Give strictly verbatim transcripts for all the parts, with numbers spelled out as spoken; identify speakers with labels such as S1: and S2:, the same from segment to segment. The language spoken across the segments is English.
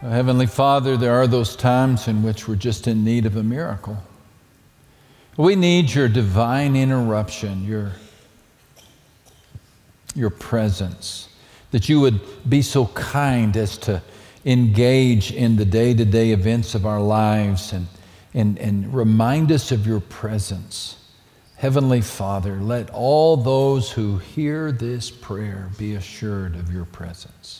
S1: Heavenly Father, there are those times in which we're just in need of a miracle. We need your divine interruption, your, your presence, that you would be so kind as to engage in the day-to-day events of our lives and, and, and remind us of your presence. Heavenly Father, let all those who hear this prayer be assured of your presence.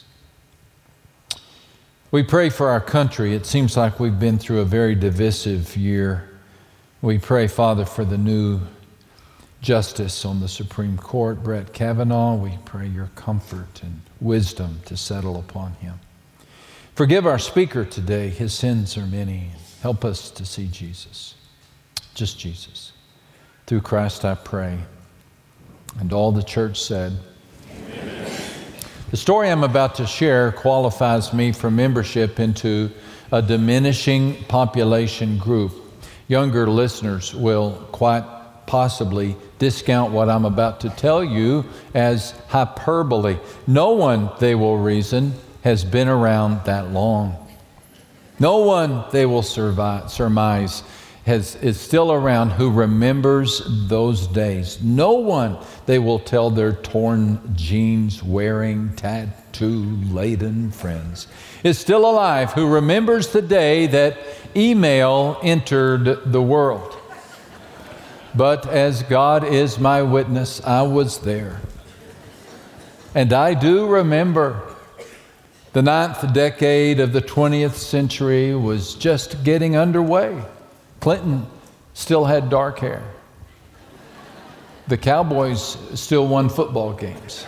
S1: We pray for our country. It seems like we've been through a very divisive year. We pray, Father, for the new justice on the Supreme Court, Brett Kavanaugh. We pray your comfort and wisdom to settle upon him. Forgive our speaker today. His sins are many. Help us to see Jesus, just Jesus. Through Christ I pray. And all the church said, amen. The story I'm about to share qualifies me for membership into a diminishing population group. Younger listeners will quite possibly discount what I'm about to tell you as hyperbole. No one, they will reason, has been around that long. No one, they will survive, surmise, has, is still around who remembers those days. No one, they will tell their torn jeans wearing, tattoo-laden friends, is still alive who remembers the day that email entered the world. But as God is my witness, I was there. And I do remember the ninth decade of the twentieth century was just getting underway. Clinton still had dark hair. The Cowboys still won football games.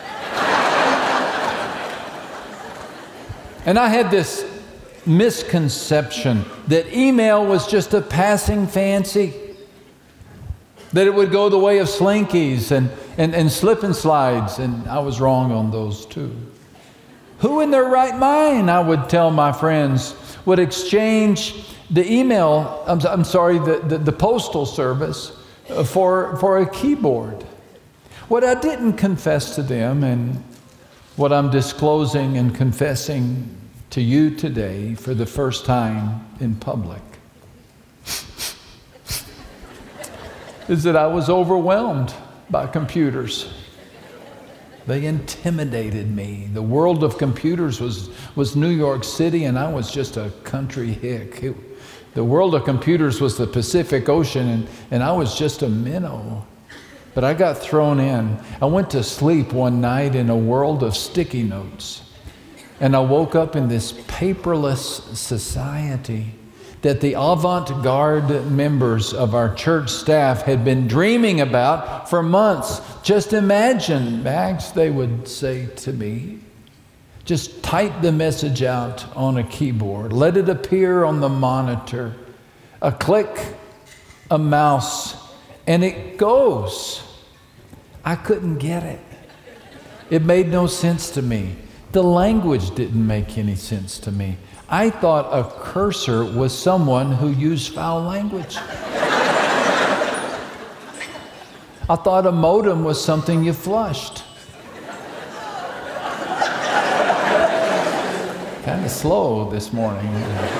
S1: And I had this misconception that email was just a passing fancy, that it would go the way of slinkies and, and, and slip and slides, and I was wrong on those too. Who in their right mind, I would tell my friends, would exchange the email, I'm, I'm sorry, the, the, the postal service for, for a keyboard? What I didn't confess to them, and what I'm disclosing and confessing to you today for the first time in public, is that I was overwhelmed by computers. They intimidated me. The world of computers was, was New York City, and I was just a country hick. It, the world of computers was the Pacific Ocean, and, and I was just a minnow. But I got thrown in. I went to sleep one night in a world of sticky notes, and I woke up in this paperless society that the avant-garde members of our church staff had been dreaming about for months. Just imagine, Max, they would say to me, just type the message out on a keyboard. Let it appear on the monitor. A click, a mouse, and it goes. I couldn't get it. It made no sense to me. The language didn't make any sense to me. I thought a cursor was someone who used foul language. I thought a modem was something you flushed. Kind of slow this morning.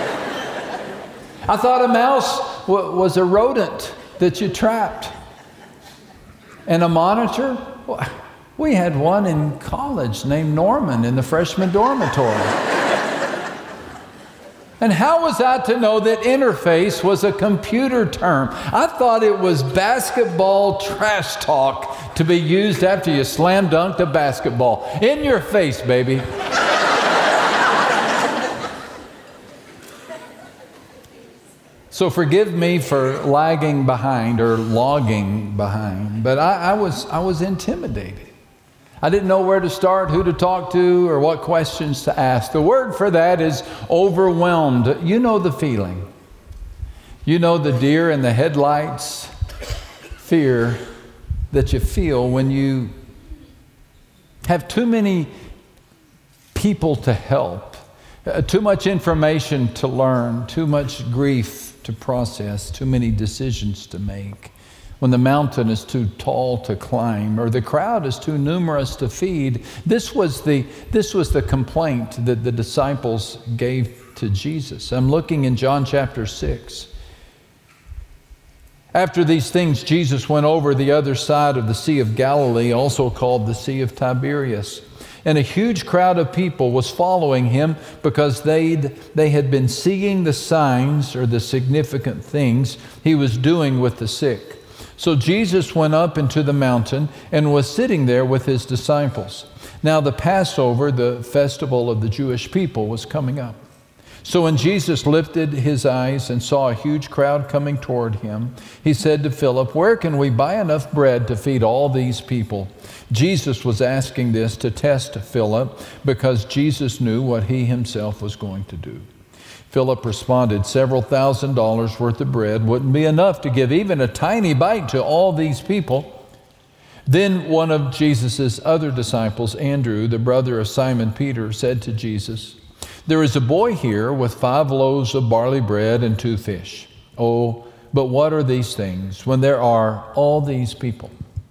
S1: I thought a mouse w- was a rodent that you trapped. And a monitor? We had one in college named Norman in the freshman dormitory. And how was I to know that interface was a computer term? I thought it was basketball trash talk to be used after you slam dunked a basketball. In your face, baby. So forgive me for lagging behind or logging behind, but I, I was I was intimidated. I didn't know where to start, who to talk to, or what questions to ask. The word for that is overwhelmed. You know the feeling. You know the deer in the headlights fear that you feel when you have too many people to help, uh, too much information to learn, too much grief to process, too many decisions to make. When the mountain is too tall to climb, or the crowd is too numerous to feed. This was the, this was the complaint that the disciples gave to Jesus. I'm looking in John chapter six. After these things, Jesus went over the other side of the Sea of Galilee, also called the Sea of Tiberias. And a huge crowd of people was following him because they'd, they had been seeing the signs or the significant things he was doing with the sick. So Jesus went up into the mountain and was sitting there with his disciples. Now the Passover, the festival of the Jewish people, was coming up. So when Jesus lifted his eyes and saw a huge crowd coming toward him, he said to Philip, "Where can we buy enough bread to feed all these people?" Jesus was asking this to test Philip because Jesus knew what he himself was going to do. Philip responded, "Several thousand dollars worth of bread wouldn't be enough to give even a tiny bite to all these people." Then one of Jesus' other disciples, Andrew, the brother of Simon Peter, said to Jesus, "There is a boy here with five loaves of barley bread and two fish. Oh, but what are these things when there are all these people?"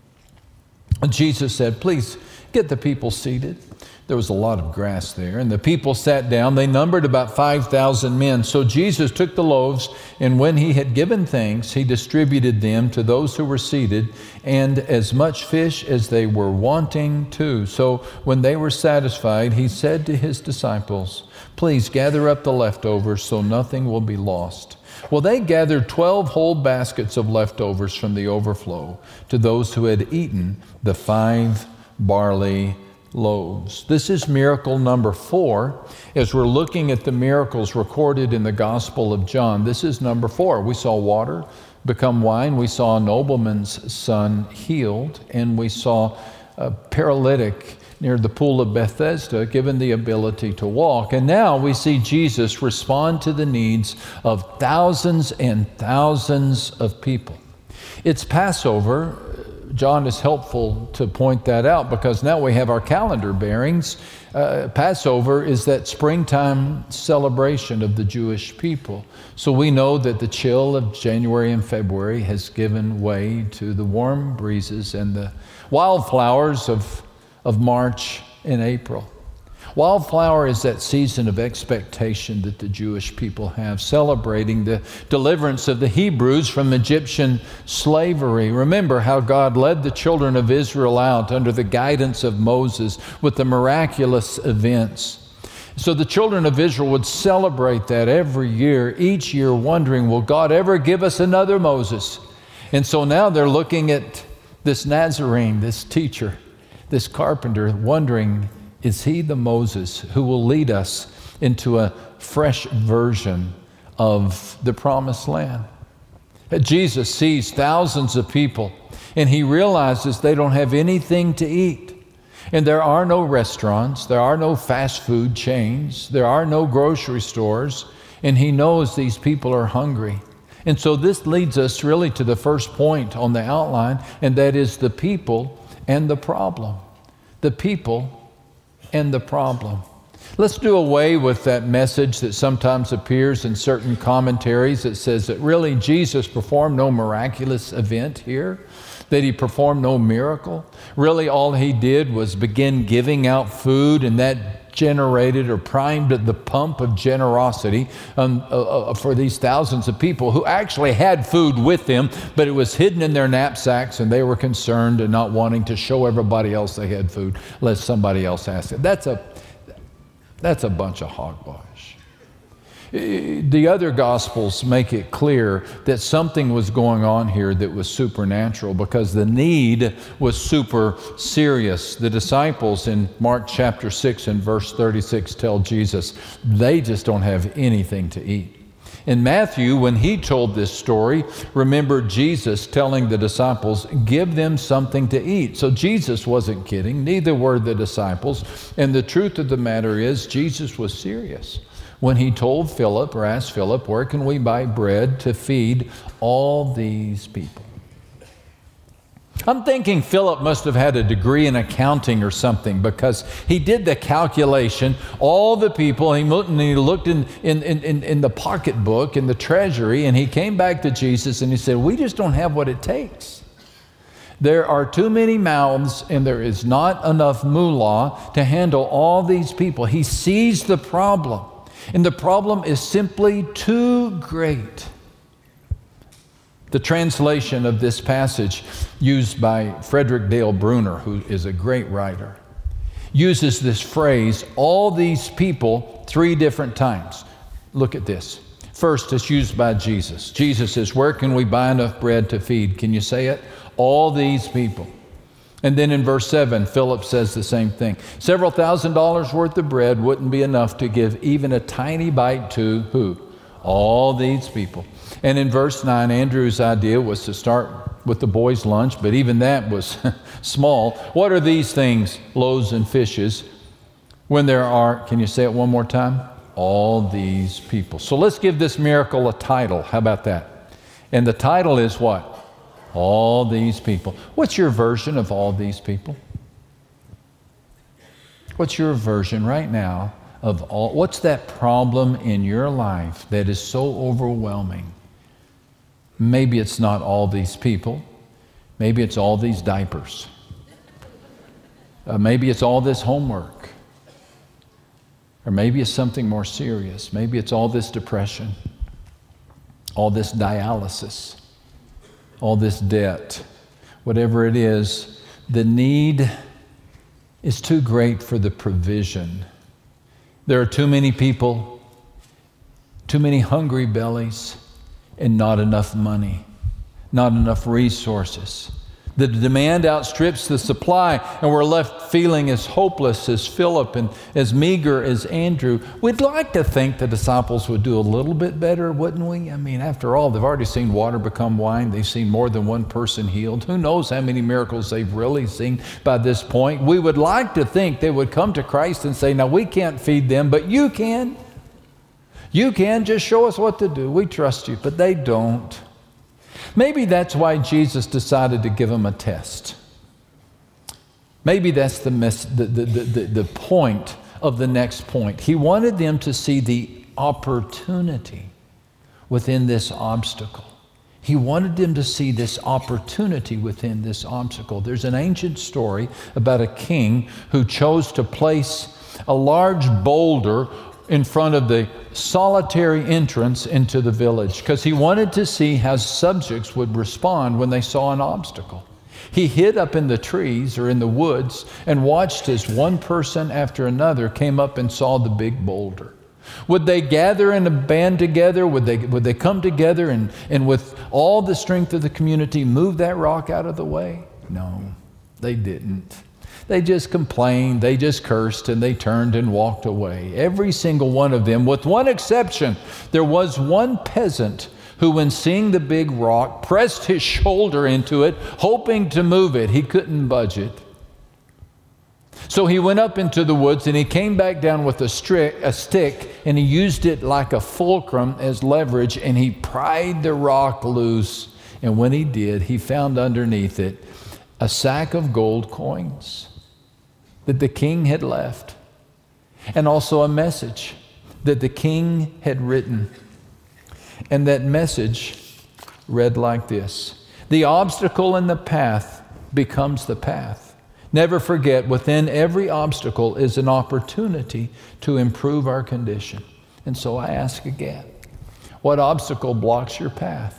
S1: And Jesus said, "Please get the people seated." There was a lot of grass there, and the people sat down. They numbered about five thousand men. So Jesus took the loaves, and when he had given thanks, he distributed them to those who were seated, and as much fish as they were wanting too. So when they were satisfied, he said to his disciples, "Please gather up the leftovers so nothing will be lost." Well, they gathered twelve whole baskets of leftovers from the overflow to those who had eaten the five barley loaves. This is miracle number four. As we're looking at the miracles recorded in the Gospel of John, this is number four. We saw water become wine. We saw a nobleman's son healed. And we saw a paralytic near the pool of Bethesda given the ability to walk. And now we see Jesus respond to the needs of thousands and thousands of people. It's Passover. John is helpful to point that out because now we have our calendar bearings. Uh, Passover is that springtime celebration of the Jewish people. So we know that the chill of January and February has given way to the warm breezes and the wildflowers of, of March and April. Wildflower is that season of expectation that the Jewish people have, celebrating the deliverance of the Hebrews from Egyptian slavery. Remember how God led the children of Israel out under the guidance of Moses with the miraculous events. So the children of Israel would celebrate that every year, each year wondering, will God ever give us another Moses? And so now they're looking at this Nazarene, this teacher, this carpenter, wondering, is he the Moses who will lead us into a fresh version of the promised land? Jesus sees thousands of people and he realizes they don't have anything to eat. And there are no restaurants, there are no fast food chains, there are no grocery stores, and he knows these people are hungry. And so this leads us really to the first point on the outline, and that is the people and the problem. The people and the problem. Let's do away with that message that sometimes appears in certain commentaries that says that really Jesus performed no miraculous event here, that he performed no miracle. Really all he did was begin giving out food, and that generated or primed the pump of generosity um, uh, uh, for these thousands of people who actually had food with them, but it was hidden in their knapsacks, and they were concerned and not wanting to show everybody else they had food, lest somebody else ask it. That's a, that's a bunch of hogwash. The other Gospels make it clear that something was going on here that was supernatural because the need was super serious. The disciples in Mark chapter six and verse thirty-six tell Jesus they just don't have anything to eat. In Matthew, when he told this story, remember Jesus telling the disciples, give them something to eat. So Jesus wasn't kidding, neither were the disciples. And the truth of the matter is Jesus was serious when he told Philip, or asked Philip, where can we buy bread to feed all these people? I'm thinking Philip must have had a degree in accounting or something because he did the calculation, all the people, and he looked in, in, in, in the pocketbook, in the treasury, and he came back to Jesus and he said, we just don't have what it takes. There are too many mouths and there is not enough moolah to handle all these people. He sees the problem. And the problem is simply too great. The translation of this passage used by Frederick Dale Bruner, who is a great writer, uses this phrase, all these people, three different times. Look at this. First, it's used by Jesus. Jesus says, where can we buy enough bread to feed? Can you say it? All these people. And then in verse seven, Philip says the same thing. Several thousand dollars worth of bread wouldn't be enough to give even a tiny bite to who? All these people. And in verse nine, Andrew's idea was to start with the boys' lunch, but even that was small. What are these things, loaves and fishes, when there are, can you say it one more time? All these people. So let's give this miracle a title. How about that? And the title is what? All these people. What's your version of all these people? What's your version right now of all? What's that problem in your life that is so overwhelming? Maybe it's not all these people. Maybe it's all these diapers. Uh, maybe it's all this homework. Or maybe it's something more serious. Maybe it's all this depression, all this dialysis, all this debt. Whatever it is, the need is too great for the provision. There are too many people, too many hungry bellies, and not enough money, not enough resources. The demand outstrips the supply, and we're left feeling as hopeless as Philip and as meager as Andrew. We'd like to think the disciples would do a little bit better, wouldn't we? I mean, after all, they've already seen water become wine. They've seen more than one person healed. Who knows how many miracles they've really seen by this point? We would like to think they would come to Christ and say, now we can't feed them, but you can. You can. Just show us what to do. We trust you. But they don't. Maybe that's why Jesus decided to give them a test. Maybe that's the, mes- the, the, the, the point of the next point. He wanted them to see the opportunity within this obstacle. He wanted them to see this opportunity within this obstacle. There's an ancient story about a king who chose to place a large boulder in front of the solitary entrance into the village because he wanted to see how subjects would respond when they saw an obstacle. He hid up in the trees or in the woods and watched as one person after another came up and saw the big boulder. Would they gather in a band together? Would they, would they come together and, and with all the strength of the community move that rock out of the way? No, they didn't. They just complained, they just cursed, and they turned and walked away. Every single one of them, with one exception. There was one peasant who, when seeing the big rock, pressed his shoulder into it, hoping to move it. He couldn't budge it. So he went up into the woods, and he came back down with a, stri- a stick, and he used it like a fulcrum as leverage, and he pried the rock loose. And when he did, he found underneath it a sack of gold coins that the king had left, and also a message that the king had written. And that message read like this: the obstacle in the path becomes the path. Never forget, within every obstacle is an opportunity to improve our condition. And so I ask again, what obstacle blocks your path?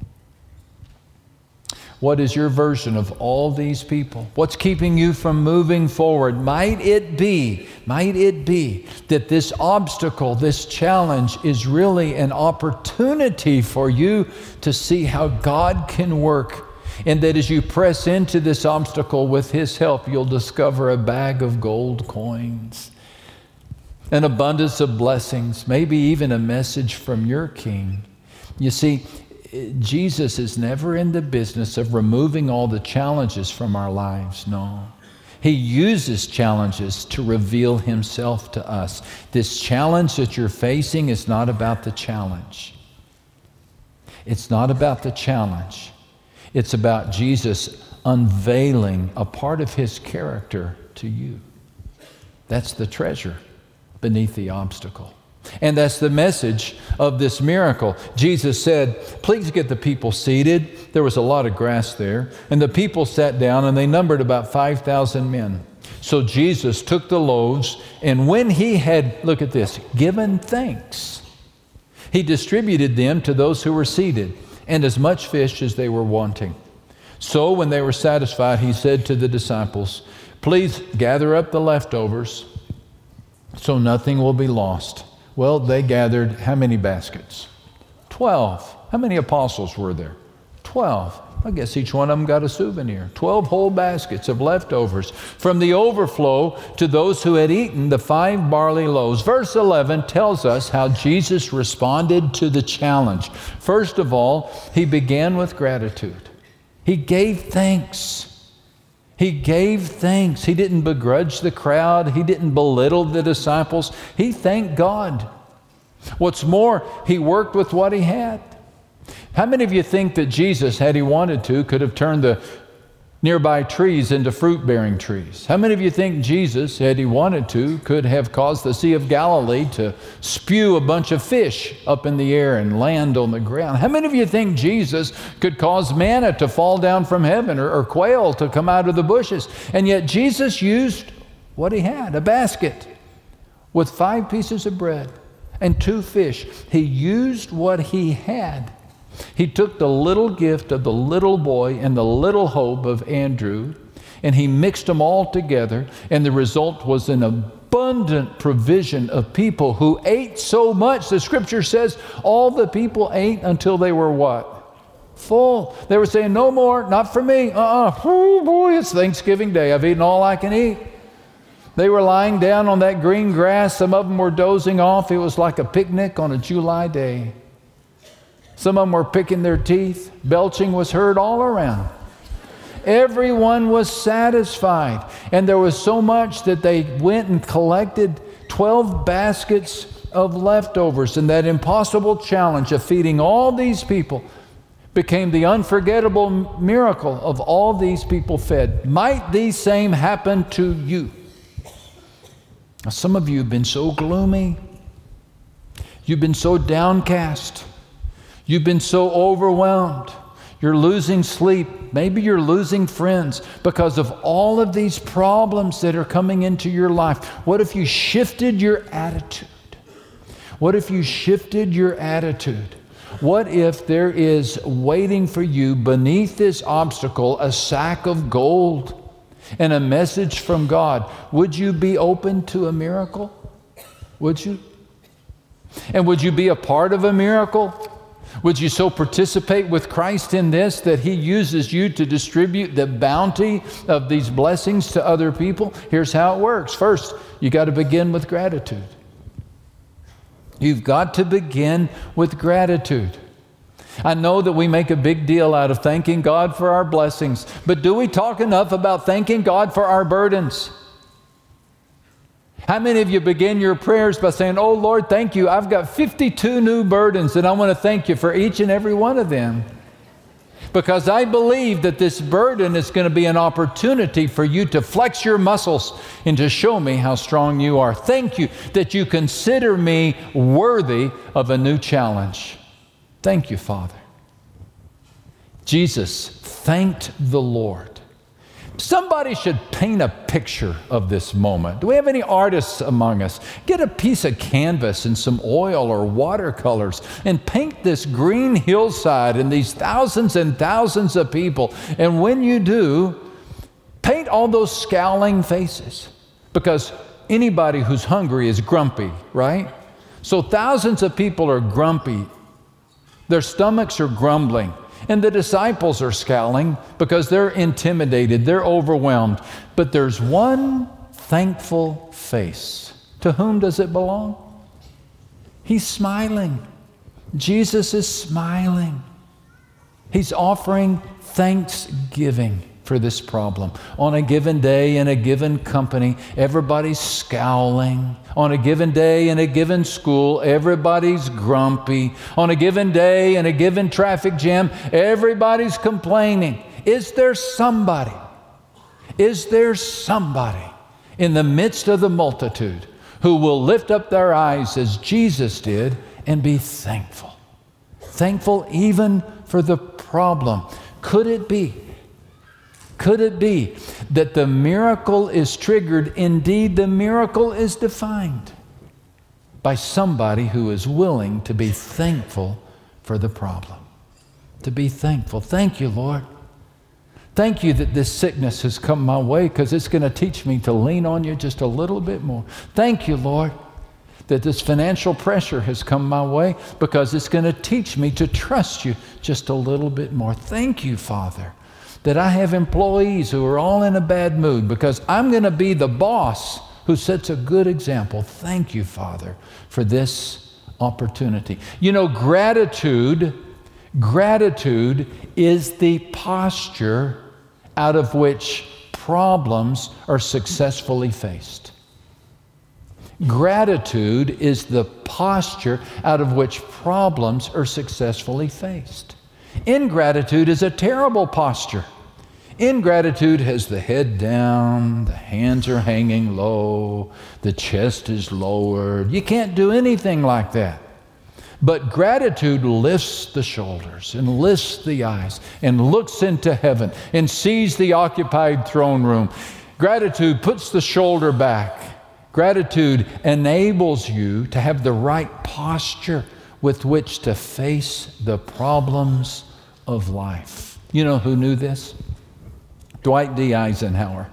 S1: What is your version of all these people? What's keeping you from moving forward? Might it be, might it be that this obstacle, this challenge is really an opportunity for you to see how God can work, and that as you press into this obstacle with His help, you'll discover a bag of gold coins, an abundance of blessings, maybe even a message from your King. You see, Jesus is never in the business of removing all the challenges from our lives. No. He uses challenges to reveal Himself to us. This challenge that you're facing is not about the challenge. It's not about the challenge. It's about Jesus unveiling a part of His character to you. That's the treasure beneath the obstacle. And that's the message of this miracle. Jesus said, please get the people seated. There was a lot of grass there. And the people sat down, and they numbered about five thousand men. So Jesus took the loaves, and when he had, look at this, given thanks, he distributed them to those who were seated, and as much fish as they were wanting. So when they were satisfied, he said to the disciples, please gather up the leftovers so nothing will be lost. Well, they gathered how many baskets? Twelve. How many apostles were there? Twelve. I guess each one of them got a souvenir. Twelve whole baskets of leftovers. From the overflow to those who had eaten the five barley loaves. Verse eleven tells us how Jesus responded to the challenge. First of all, he began with gratitude. He gave thanks. He gave thanks. He didn't begrudge the crowd. He didn't belittle the disciples. He thanked God. What's more, he worked with what he had. How many of you think that Jesus, had he wanted to, could have turned the nearby trees into fruit-bearing trees? How many of you think Jesus, had he wanted to, could have caused the Sea of Galilee to spew a bunch of fish up in the air and land on the ground? How many of you think Jesus could cause manna to fall down from heaven, or, or quail to come out of the bushes? And yet Jesus used what he had, a basket with five pieces of bread and two fish. He used what he had. He took the little gift of the little boy and the little hope of Andrew, and he mixed them all together, and the result was an abundant provision of people who ate so much. The scripture says all the people ate until they were what? Full. They were saying, no more, not for me. Uh-uh. Oh boy, it's Thanksgiving Day. I've eaten all I can eat. They were lying down on that green grass. Some of them were dozing off. It was like a picnic on a July day. Some of them were picking their teeth. Belching was heard all around. Everyone was satisfied. And there was so much that they went and collected twelve baskets of leftovers. And that impossible challenge of feeding all these people became the unforgettable miracle of all these people fed. Might these same happen to you? Now, some of you have been so gloomy. You've been so downcast. You've been so overwhelmed. You're losing sleep. Maybe you're losing friends because of all of these problems that are coming into your life. What if you shifted your attitude? What if you shifted your attitude? What if there is waiting for you beneath this obstacle a sack of gold and a message from God? Would you be open to a miracle? Would you? And would you be a part of a miracle? Would you so participate with Christ in this that he uses you to distribute the bounty of these blessings to other people? Here's how it works. First, you got to begin with gratitude. You've got to begin with gratitude. I know that we make a big deal out of thanking God for our blessings, but do we talk enough about thanking God for our burdens? How many of you begin your prayers by saying, oh Lord, thank you. I've got fifty-two new burdens and I want to thank you for each and every one of them. Because I believe that this burden is going to be an opportunity for you to flex your muscles and to show me how strong you are. Thank you that you consider me worthy of a new challenge. Thank you, Father. Jesus thanked the Lord. Somebody should paint a picture of this moment. Do we have any artists among us? Get a piece of canvas and some oil or watercolors and paint this green hillside and these thousands and thousands of people. And when you do, paint all those scowling faces, because anybody who's hungry is grumpy, right? So thousands of people are grumpy. Their stomachs are grumbling. And the disciples are scowling because they're intimidated, they're overwhelmed. But there's one thankful face. To whom does it belong? He's smiling. Jesus is smiling. He's offering thanksgiving for this problem. On a given day in a given company, everybody's scowling. On a given day in a given school, everybody's grumpy. On a given day in a given traffic jam, everybody's complaining. Is there somebody, is there somebody in the midst of the multitude who will lift up their eyes as Jesus did and be thankful? Thankful even for the problem. Could it be? could it be that the miracle is triggered, indeed the miracle is defined by somebody who is willing to be thankful for the problem? To be thankful. Thank you, Lord. Thank you that this sickness has come my way, because it's going to teach me to lean on you just a little bit more. Thank you, Lord, that this financial pressure has come my way, because it's going to teach me to trust you just a little bit more. Thank you, Father, that I have employees who are all in a bad mood, because I'm going to be the boss who sets a good example. Thank you, Father, for this opportunity. You know, gratitude, gratitude is the posture out of which problems are successfully faced. Gratitude is the posture out of which problems are successfully faced. Ingratitude is a terrible posture. Ingratitude has the head down, the hands are hanging low, the chest is lowered. You can't do anything like that. But gratitude lifts the shoulders and lifts the eyes and looks into heaven and sees the occupied throne room. Gratitude puts the shoulder back. Gratitude enables you to have the right posture with which to face the problems of life. You know who knew this? Dwight D. Eisenhower.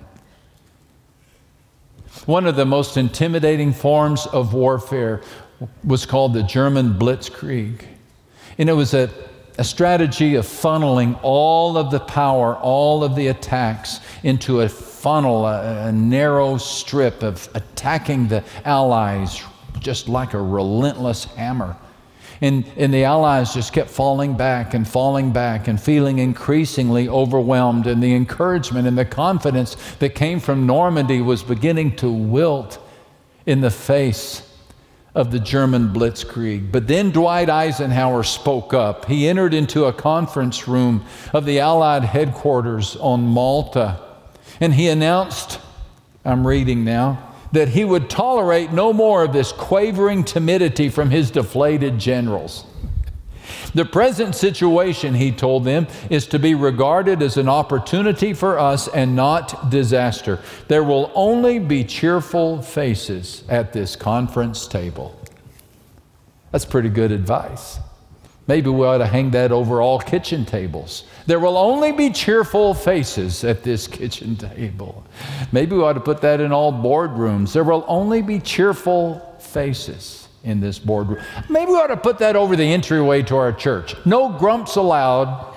S1: One of the most intimidating forms of warfare was called the German Blitzkrieg. And it was a, a strategy of funneling all of the power, all of the attacks into a funnel, a, a narrow strip of attacking the Allies just like a relentless hammer. And, and the Allies just kept falling back and falling back and feeling increasingly overwhelmed. And the encouragement and the confidence that came from Normandy was beginning to wilt in the face of the German Blitzkrieg. But then Dwight Eisenhower spoke up. He entered into a conference room of the Allied headquarters on Malta, and he announced, I'm reading now, that he would tolerate no more of this quavering timidity from his deflated generals. The present situation, he told them, is to be regarded as an opportunity for us and not disaster. There will only be cheerful faces at this conference table. That's pretty good advice. Maybe we ought to hang that over all kitchen tables. There will only be cheerful faces at this kitchen table. Maybe we ought to put that in all boardrooms. There will only be cheerful faces in this boardroom. Maybe we ought to put that over the entryway to our church. No grumps allowed.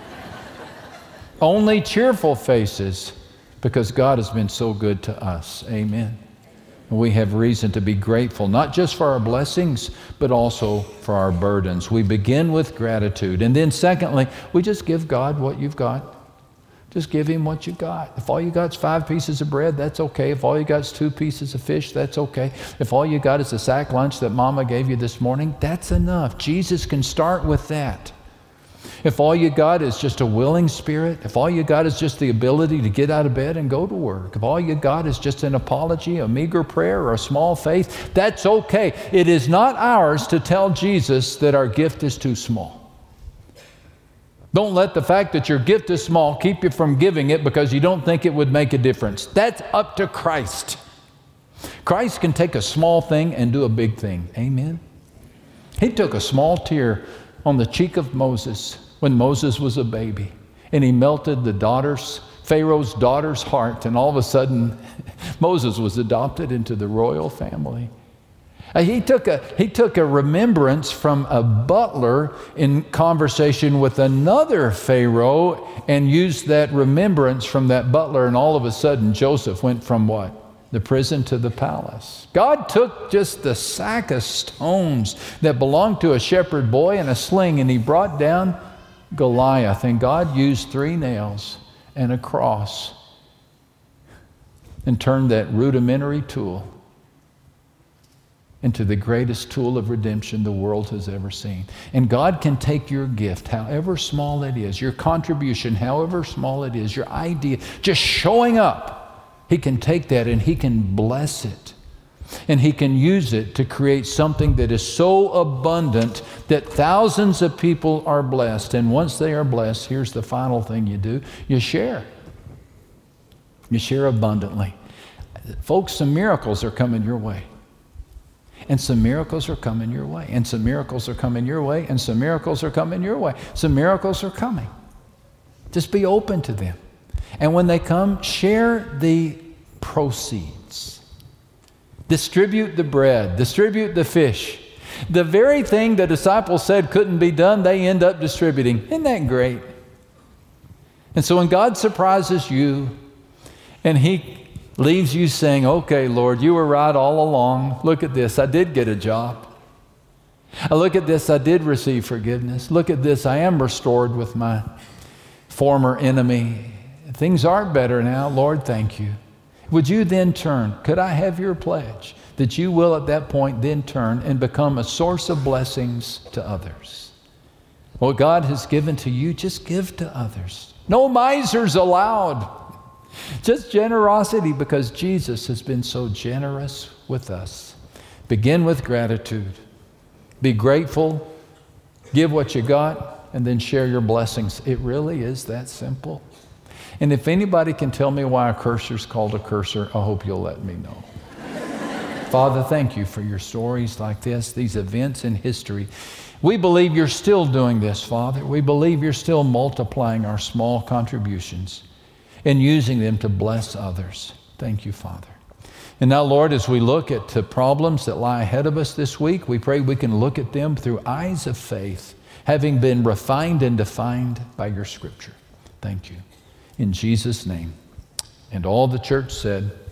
S1: Only cheerful faces, because God has been so good to us. Amen. And we have reason to be grateful, not just for our blessings, but also for our burdens. We begin with gratitude. And then secondly, we just give God what you've got. Just give Him what you got. If all you got is five pieces of bread, that's okay. If all you got is two pieces of fish, that's okay. If all you got is a sack lunch that Mama gave you this morning, that's enough. Jesus can start with that. If all you got is just a willing spirit, if all you got is just the ability to get out of bed and go to work, if all you got is just an apology, a meager prayer, or a small faith, that's okay. It is not ours to tell Jesus that our gift is too small. Don't let the fact that your gift is small keep you from giving it because you don't think it would make a difference. That's up to Christ. Christ can take a small thing and do a big thing. Amen. He took a small tear on the cheek of Moses when Moses was a baby, and he melted the daughter's, Pharaoh's daughter's heart, and all of a sudden Moses was adopted into the royal family. He took a, he took a remembrance from a butler in conversation with another Pharaoh and used that remembrance from that butler, and all of a sudden Joseph went from what? The prison to the palace. God took just the sack of stones that belonged to a shepherd boy and a sling, and He brought down Goliath, and God used three nails and a cross and turned that rudimentary tool into the greatest tool of redemption the world has ever seen. And God can take your gift, however small it is, your contribution, however small it is, your idea, just showing up. He can take that and He can bless it. And He can use it to create something that is so abundant that thousands of people are blessed. And once they are blessed, here's the final thing you do. You share. You share abundantly. Folks, some miracles are coming your way. And some miracles are coming your way. And some miracles are coming your way. And some miracles are coming your way. Some miracles are coming. Just be open to them. And when they come, share the proceeds. Distribute the bread. Distribute the fish. The very thing the disciples said couldn't be done, they end up distributing. Isn't that great? And so when God surprises you and He leaves you saying, okay, Lord, you were right all along. Look at this. I did get a job. I look at this. I did receive forgiveness. Look at this. I am restored with my former enemy. Things are better now. Lord, thank you. Would you then turn? Could I have your pledge that you will at that point then turn and become a source of blessings to others? What God has given to you, just give to others. No misers allowed. Just generosity, because Jesus has been so generous with us. Begin with gratitude. Be grateful. Give what you got, and then share your blessings. It really is that simple. And if anybody can tell me why a cursor is called a cursor, I hope you'll let me know. Father, thank you for your stories like this, these events in history. We believe you're still doing this, Father. We believe you're still multiplying our small contributions and using them to bless others. Thank you, Father. And now, Lord, as we look at the problems that lie ahead of us this week, we pray we can look at them through eyes of faith, having been refined and defined by your Scripture. Thank you. In Jesus' name. And all the church said,